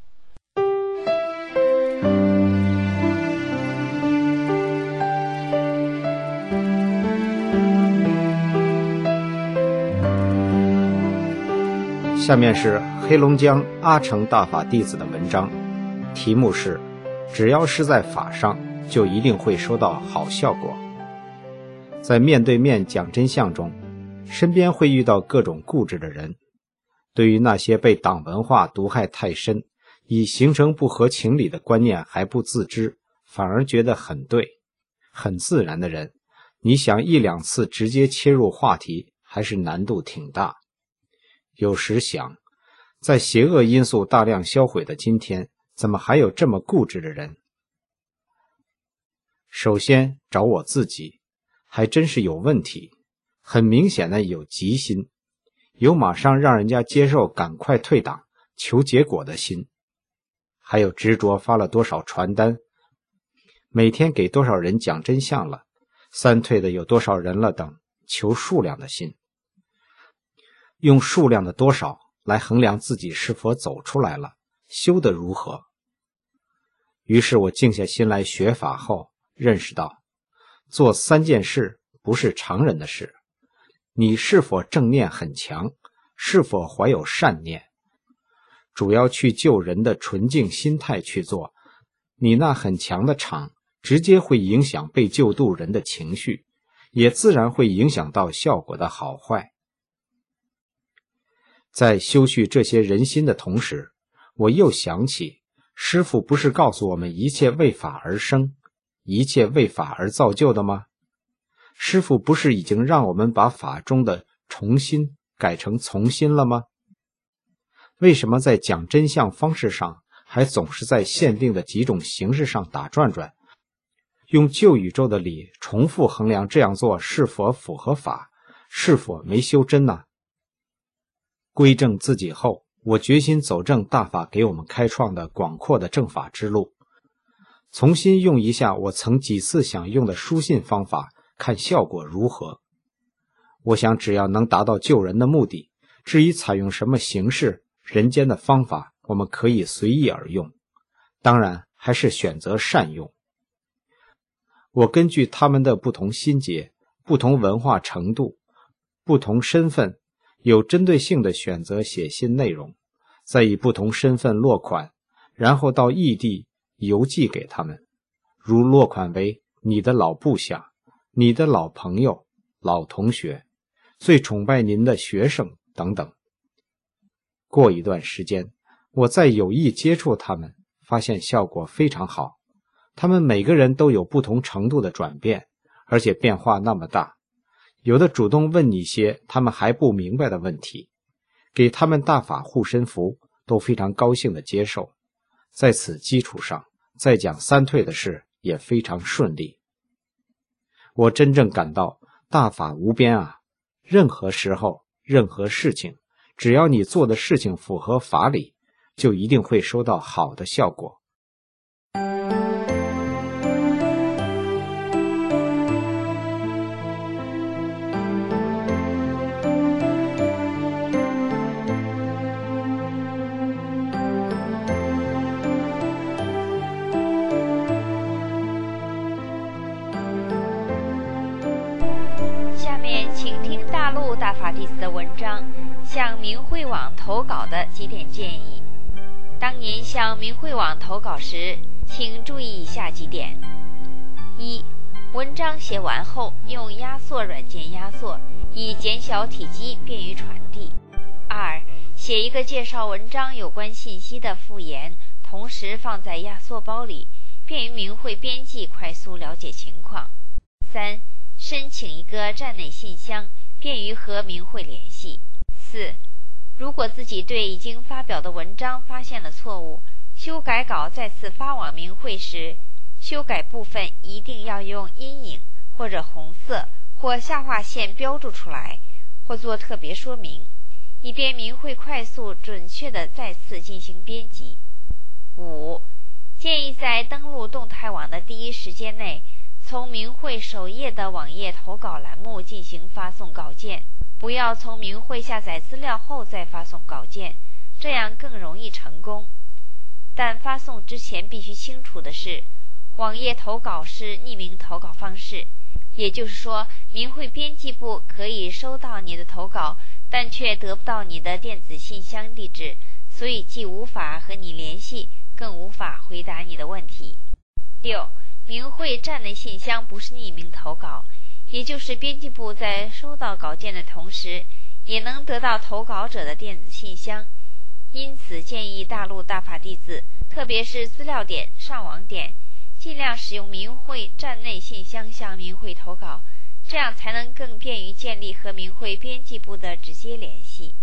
下面是黑龙江阿城大法弟子的文章，题目是只要是在法上，就一定会收到好效果。在面对面讲真相中，身边会遇到各种固执的人，对于那些被党文化毒害太深，已形成不合情理的观念还不自知，反而觉得很对很自然的人，你想1、2次直接切入话题，还是难度挺大。有时想，在邪恶因素大量销毁的今天，怎么还有这么固执的人？首先找我自己，还真是有问题， 很明显的有急心，有马上让人家接受赶快退党求结果的心，还有执着发了多少传单，每天给多少人讲真相了，三退的有多少人了等求数量的心，用数量的多少来衡量自己是否走出来了，修得如何。于是我静下心来学法后，认识到做3件事不是常人的事，你是否正念很强，是否怀有善念，主要去救人的纯净心态去做，你那很强的场直接会影响被救度人的情绪，也自然会影响到效果的好坏。在修续这些人心的同时，我又想起师父不是告诉我们一切为法而生，一切为法而造就的吗？师父不是已经让我们把法中的重新改成从心了吗？为什么在讲真相方式上还总是在限定的几种形式上打转转，用旧宇宙的理重复衡量这样做是否符合法，是否没修真呢？归正自己后，我决心走正大法给我们开创的广阔的正法之路，重新用一下我曾几次想用的书信方法，看效果如何。我想只要能达到救人的目的，至于采用什么形式，人间的方法，我们可以随意而用，当然还是选择善用。我根据他们的不同心结、不同文化程度、不同身份，有针对性的选择写信内容，再以不同身份落款，然后到异地邮寄给他们，如落款为你的老部下、你的老朋友、老同学、最崇拜您的学生等等。过一段时间，我再有意接触他们，发现效果非常好，他们每个人都有不同程度的转变，而且变化那么大，有的主动问你些他们还不明白的问题，给他们大法护身符，都非常高兴的接受。在此基础上，再讲三退的事也非常顺利。我真正感到大法无边啊，任何时候、任何事情，只要你做的事情符合法理，就一定会收到好的效果。 下面请听大陆大法弟子的文章，向明慧网投稿的几点建议。当您向明慧网投稿时，请注意以下几点：一、文章写完后用压缩软件压缩，以减小体积，便于传递。二、写一个介绍文章有关信息的附言，同时放在压缩包里，便于明慧编辑快速了解情况。三、申请一个站内信箱，便于和明慧联系。四、如果自己对已经发表的文章发现了错误，修改稿再次发往明慧时，修改部分一定要用阴影或者红色或下划线标注出来，或做特别说明，以便明慧快速准确地再次进行编辑。五、建议在登录动态网的第一时间内，从明慧首页的网页投稿栏目进行发送稿件，不要从明慧下载资料后再发送稿件，这样更容易成功。但发送之前必须清楚的是，网页投稿是匿名投稿方式，也就是说，明慧编辑部可以收到你的投稿，但却得不到你的电子信箱地址，所以既无法和你联系，更无法回答你的问题。六、明慧站内信箱不是匿名投稿，也就是编辑部在收到稿件的同时，也能得到投稿者的电子信箱。因此建议大陆大法弟子，特别是资料点、上网点，尽量使用明慧站内信箱向明慧投稿，这样才能更便于建立和明慧编辑部的直接联系。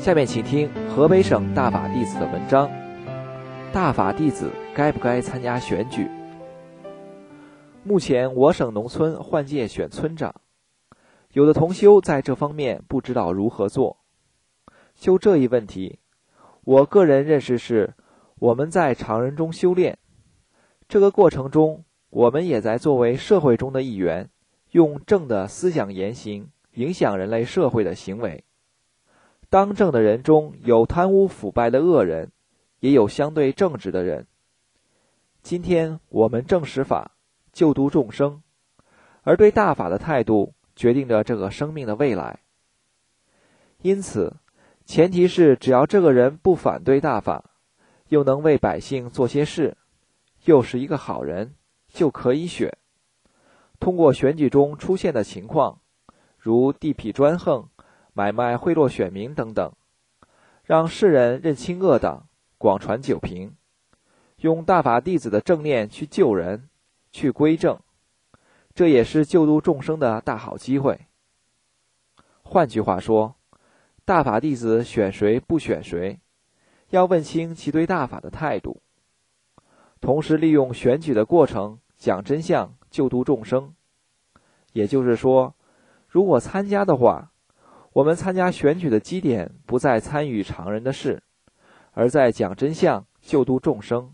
下面请听河北省大法弟子的文章：大法弟子该不该参加选举？目前我省农村换届选村长，有的同修在这方面不知道如何做。就这一问题，我个人认识是，我们在常人中修炼，这个过程中，我们也在作为社会中的一员，用正的思想言行影响人类社会的行为。当政的人中有贪污腐败的恶人，也有相对正直的人。今天我们正实法，救度众生，而对大法的态度决定着这个生命的未来。因此，前提是只要这个人不反对大法，又能为百姓做些事，又是一个好人，就可以选。通过选举中出现的情况，如地痞专横、买卖贿赂选民等等，让世人认清恶党，广传九平，用大法弟子的正念去救人，去归正，这也是救度众生的大好机会。换句话说，大法弟子选谁不选谁，要问清其对大法的态度，同时利用选举的过程讲真相，救度众生。也就是说，如果参加的话，我们参加选举的基点不在参与常人的事，而在讲真相，救度众生。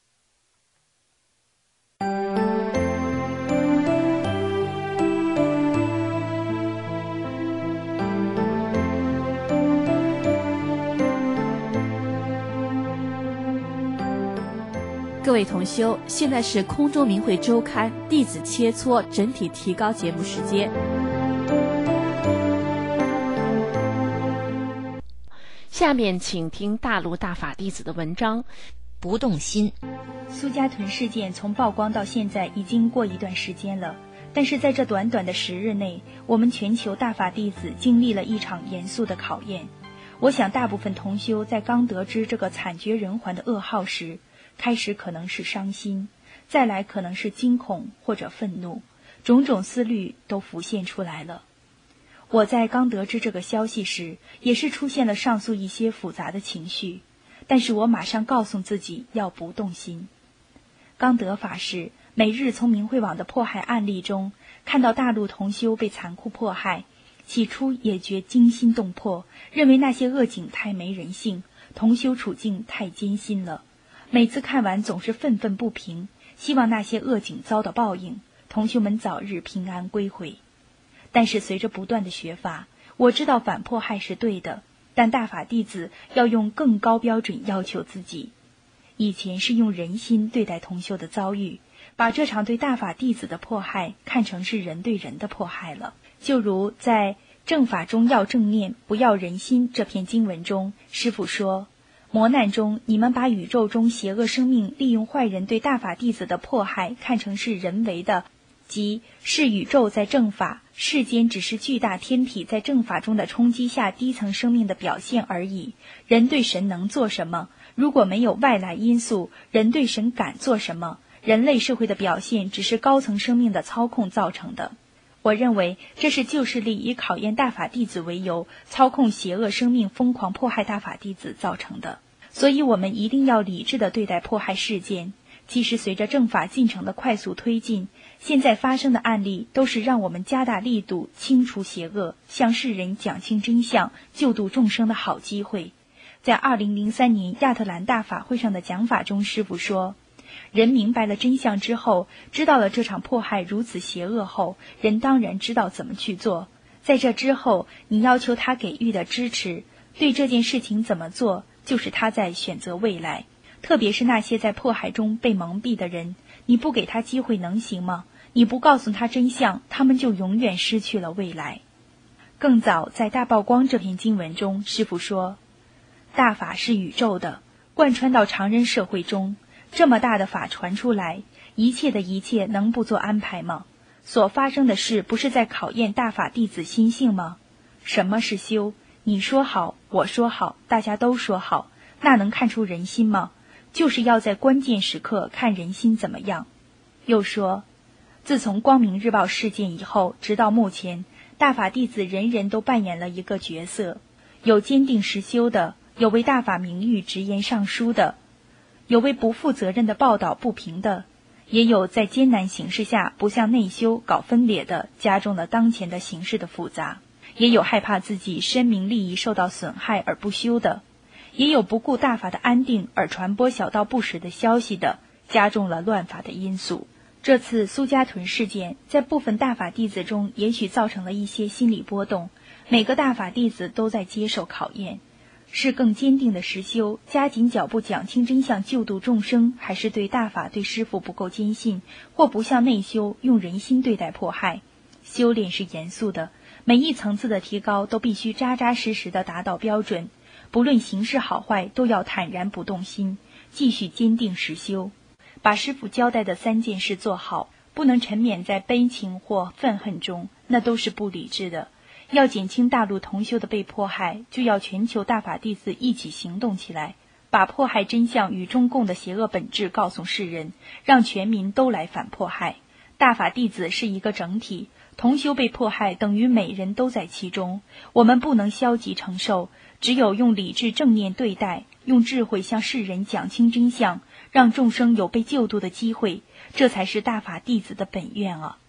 各位同修，现在是空中明慧周刊弟子切磋整体提高节目时间。下面请听大陆大法弟子的文章《 不动心》。 苏家屯事件从曝光到现在已经过一段时间了，但是在这短短的10日内，我们全球大法弟子经历了一场严肃的考验。我想大部分同修在刚得知这个惨绝人寰的噩耗时，开始可能是伤心，再来可能是惊恐或者愤怒，种种思虑都浮现出来了。我在刚得知这个消息时，也是出现了上述一些复杂的情绪，但是我马上告诉自己要不动心。刚得法时，每日从明慧网的迫害案例中看到大陆同修被残酷迫害，起初也觉惊心动魄，认为那些恶警太没人性，同修处境太艰辛了。每次看完总是愤愤不平，希望那些恶警遭到报应，同修们早日平安归回。但是随着不断的学法，我知道反迫害是对的，但大法弟子要用更高标准要求自己。以前是用人心对待同修的遭遇，把这场对大法弟子的迫害看成是人对人的迫害了。就如在正法中要正念，不要人心这篇经文中，师父说，磨难中，你们把宇宙中邪恶生命利用坏人对大法弟子的迫害看成是人为的，即是宇宙在正法，世间只是巨大天体在正法中的冲击下低层生命的表现而已。人对神能做什么？如果没有外来因素，人对神敢做什么？人类社会的表现只是高层生命的操控造成的。我认为这是旧势力以考验大法弟子为由，操控邪恶生命疯狂迫害大法弟子造成的。所以我们一定要理智地对待迫害事件。其实随着正法进程的快速推进，现在发生的案例都是让我们加大力度清除邪恶，向世人讲清真相，救度众生的好机会。在2003年亚特兰大法会上的讲法中，师父说，人明白了真相之后，知道了这场迫害如此邪恶后，人当然知道怎么去做。在这之后，你要求他给予的支持，对这件事情怎么做，就是他在选择未来。特别是那些在迫害中被蒙蔽的人，你不给他机会能行吗？你不告诉他真相，他们就永远失去了未来。更早在大曝光这篇经文中，师父说，大法是宇宙的，贯穿到常人社会中，这么大的法传出来，一切的一切能不做安排吗？所发生的事不是在考验大法弟子心性吗？什么是修？你说好，我说好，大家都说好，那能看出人心吗？就是要在关键时刻看人心怎么样。又说，自从光明日报事件以后，直到目前，大法弟子人人都扮演了一个角色， 有坚定实修的，有为大法名誉直言上书的，有为不负责任的报道不平的，也有在艰难形势下不向内修搞分裂的，加重了当前的形势的复杂，也有害怕自己生命利益受到损害而不修的，也有不顾大法的安定而传播小道不实的消息的，加重了乱法的因素。这次苏家屯事件在部分大法弟子中也许造成了一些心理波动，每个大法弟子都在接受考验，是更坚定的实修，加紧脚步讲清真相救度众生，还是对大法对师父不够坚信，或不向内修，用人心对待迫害？修炼是严肃的，每一层次的提高都必须扎扎实实地达到标准，不论形势好坏都要坦然不动心，继续坚定实修，把师父交代的3件事做好，不能沉湎在悲情或愤恨中，那都是不理智的。要减轻大陆同修的被迫害，就要全球大法弟子一起行动起来，把迫害真相与中共的邪恶本质告诉世人，让全民都来反迫害。大法弟子是一个整体，同修被迫害等于每人都在其中，我们不能消极承受，只有用理智正念对待，用智慧向世人讲清真相，让众生有被救度的机会，这才是大法弟子的本愿啊。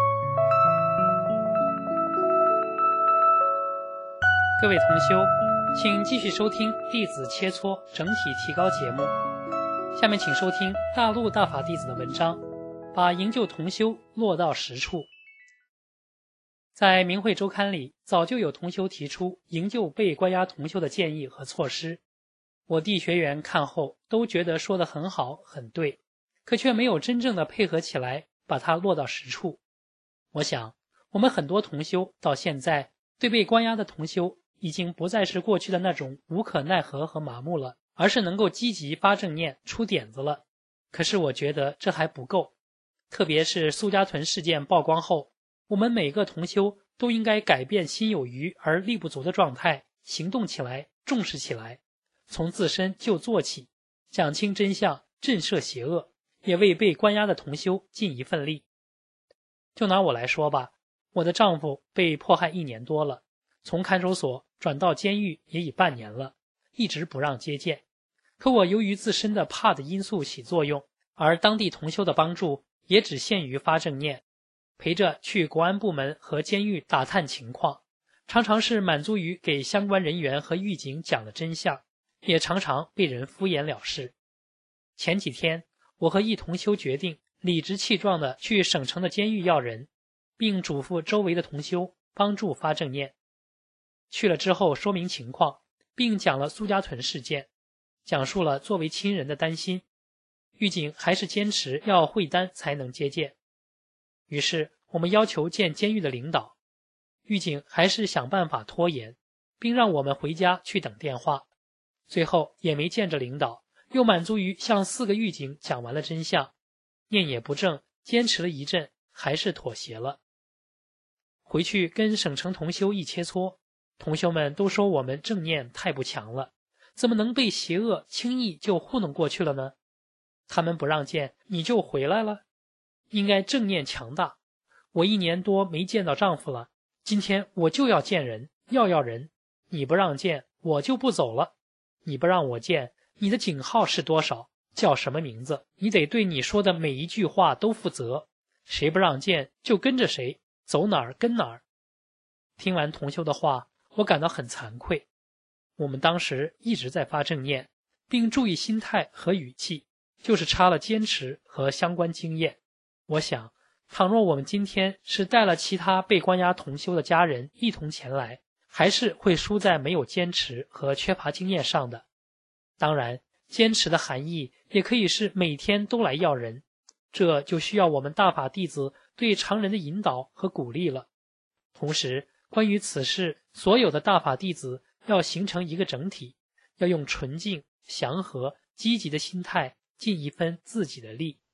各位同修，请继续收听弟子切磋整体提高节目。下面请收听大陆大法弟子的文章，把营救同修落到实处。在明慧周刊里，早就有同修提出营救被关押同修的建议和措施，我弟学员看后都觉得说得很好很对，可却没有真正的配合起来，把它落到实处。我想我们很多同修到现在对被关押的同修已经不再是过去的那种无可奈何和麻木了，而是能够积极发正念出点子了。可是我觉得这还不够，特别是苏家屯事件曝光后，我们每个同修都应该改变心有余而力不足的状态，行动起来，重视起来，从自身就做起，讲清真相，震慑邪恶，也为被关押的同修尽一份力。就拿我来说吧，我的丈夫被迫害1年多了，从看守所转到监狱也已半年了，一直不让接见。可我由于自身的怕的因素起作用，而当地同修的帮助也只限于发正念，陪着去国安部门和监狱打探情况，常常是满足于给相关人员和狱警讲了真相，也常常被人敷衍了事。前几天我和一同修决定理直气壮地去省城的监狱要人，并嘱咐周围的同修帮助发正念。去了之后说明情况，并讲了苏家屯事件，讲述了作为亲人的担心，狱警还是坚持要汇单才能接见。于是我们要求见监狱的领导，狱警还是想办法拖延，并让我们回家去等电话。最后也没见着领导，又满足于向4个狱警讲完了真相，念也不正，坚持了一阵，还是妥协了。回去跟省城同修一切磋，同修们都说我们正念太不强了，怎么能被邪恶轻易就糊弄过去了呢？他们不让见，你就回来了？应该正念强大。我1年多没见到丈夫了，今天我就要见人，要人。你不让见，我就不走了。你不让我见，你的警号是多少？叫什么名字？你得对你说的每一句话都负责。谁不让见，就跟着谁，走哪儿跟哪儿。听完同修的话，我感到很惭愧。我们当时一直在发正念，并注意心态和语气，就是差了坚持和相关经验。我想，倘若我们今天是带了其他被关押同修的家人一同前来，还是会输在没有坚持和缺乏经验上的。当然，坚持的含义也可以是每天都来要人，这就需要我们大法弟子对常人的引导和鼓励了。同时，关于此事，所有的大法弟子要形成一个整体，要用纯净、祥和、积极的心态尽一分自己的力。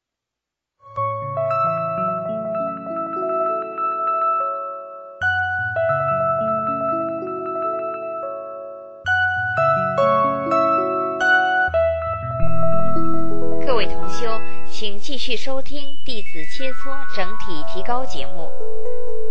各位同修，请继续收听弟子切磋整体提高节目。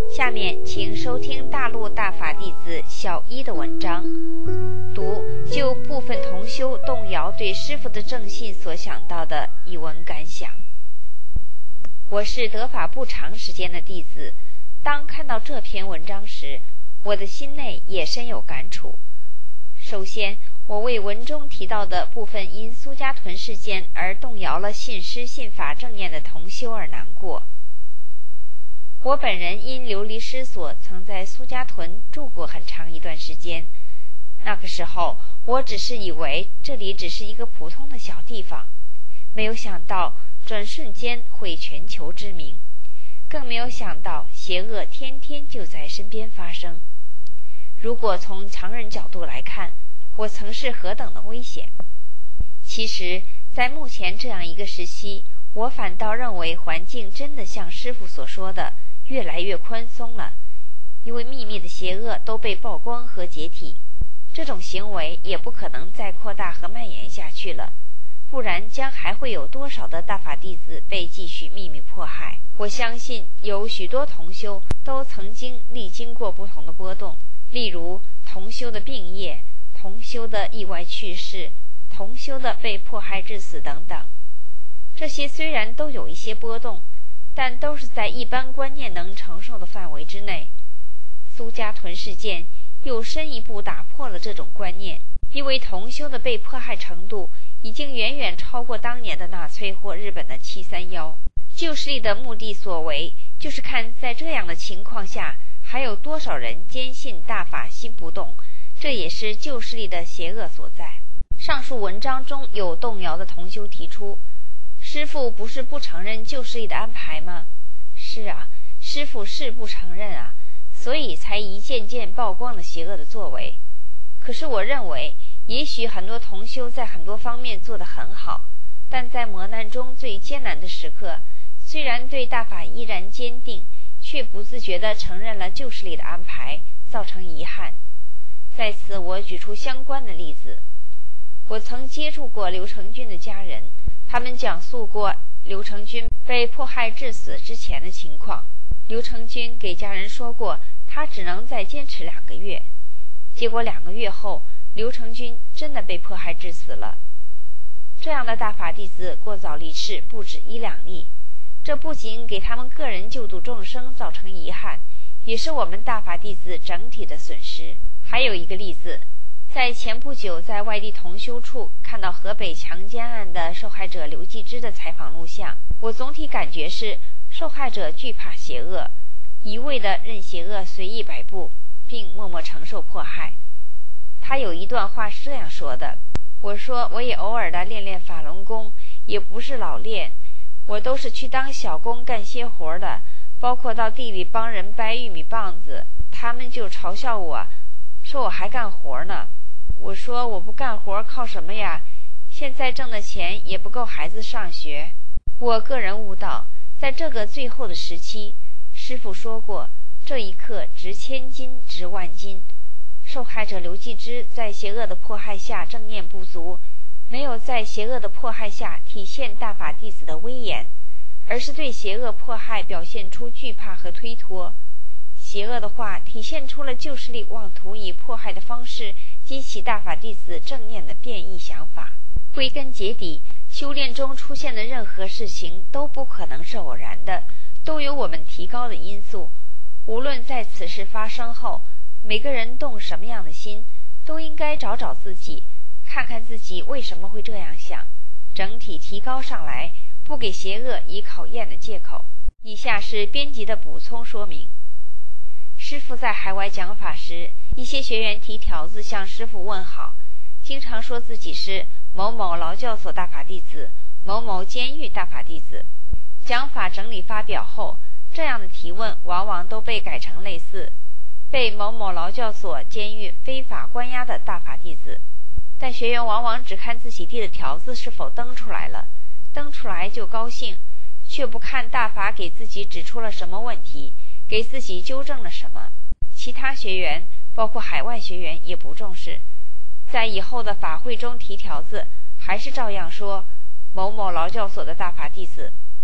下面请收听大陆大法弟子小一的文章，读就部分同修动摇对师父的正信所想到的一文感想。我是得法不长时间的弟子，当看到这篇文章时，我的心内也深有感触。首先，我为文中提到的部分因苏家屯事件而动摇了信师信法正念的同修而难过。我本人因流离失所，曾在苏家屯住过很长一段时间。那个时候，我只是以为这里只是一个普通的小地方，没有想到转瞬间会全球知名，更没有想到邪恶天天就在身边发生。如果从常人角度来看，我曾是何等的危险。其实，在目前这样一个时期，我反倒认为环境真的像师父所说的越来越宽松了，因为秘密的邪恶都被曝光和解体，这种行为也不可能再扩大和蔓延下去了，不然将还会有多少的大法弟子被继续秘密迫害。我相信有许多同修都曾经历经过不同的波动，例如同修的病业、同修的意外去世、同修的被迫害致死等等。这些虽然都有一些波动，但都是在一般观念能承受的范围之内。苏家屯事件又深一步打破了这种观念，因为同修的被迫害程度已经远远超过当年的纳粹或日本的731。旧势力的目的所为，就是看在这样的情况下，还有多少人坚信大法心不动，这也是旧势力的邪恶所在。上述文章中有动摇的同修提出，师父不是不承认旧势力的安排吗？是啊，师父是不承认啊，所以才一件件曝光了邪恶的作为。可是我认为，也许很多同修在很多方面做得很好，但在磨难中最艰难的时刻，虽然对大法依然坚定，却不自觉地承认了旧势力的安排，造成遗憾。在此我举出相关的例子。我曾接触过刘成军的家人，他们讲述过刘成军被迫害致死之前的情况。刘成军给家人说过，他只能再坚持2个月。结果2个月后，刘成军真的被迫害致死了。这样的大法弟子过早离世不止1、2例，这不仅给他们个人救度众生造成遗憾，也是我们大法弟子整体的损失。还有一个例子，在前不久在外地同修处看到河北强奸案的受害者刘继之的采访录像，我总体感觉是受害者惧怕邪恶，一味地任邪恶随意摆布，并默默承受迫害。他有一段话是这样说的，我说我也偶尔的练练法轮功，也不是老练，我都是去当小工干些活的，包括到地里帮人掰玉米棒子，他们就嘲笑我，说我还干活呢。我说我不干活靠什么呀？现在挣的钱也不够孩子上学。我个人悟到，在这个最后的时期，师父说过，这一刻值千金值万金。受害者刘继之在邪恶的迫害下正念不足，没有在邪恶的迫害下体现大法弟子的威严，而是对邪恶迫害表现出惧怕和推脱。邪恶的话体现出了旧势力妄图以迫害的方式激起大法弟子正念的变异想法。归根结底，修炼中出现的任何事情都不可能是偶然的，都有我们提高的因素。无论在此事发生后，每个人动什么样的心，都应该找找自己，看看自己为什么会这样想，整体提高上来，不给邪恶以考验的借口。以下是编辑的补充说明。师父在海外讲法时，一些学员提条子向师父问好，经常说自己是某某劳教所大法弟子、某某监狱大法弟子。讲法整理发表后，这样的提问往往都被改成类似被某某劳教所、监狱非法关押的大法弟子。但学员往往只看自己递的条子是否登出来了，登出来就高兴，却不看大法给自己指出了什么问题，给自己纠正了什么。其他学员包括海外学员也不重视，在以后的法会中提条子还是照样说某某劳教所的大法弟子。这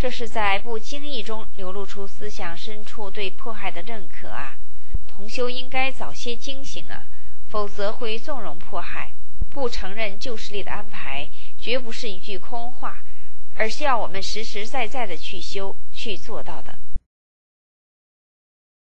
这是在不经意中流露出思想深处对迫害的认可啊！同修应该早些惊醒啊，否则会纵容迫害。不承认旧势力的安排，绝不是一句空话，而是要我们实实在在的去修去做到的。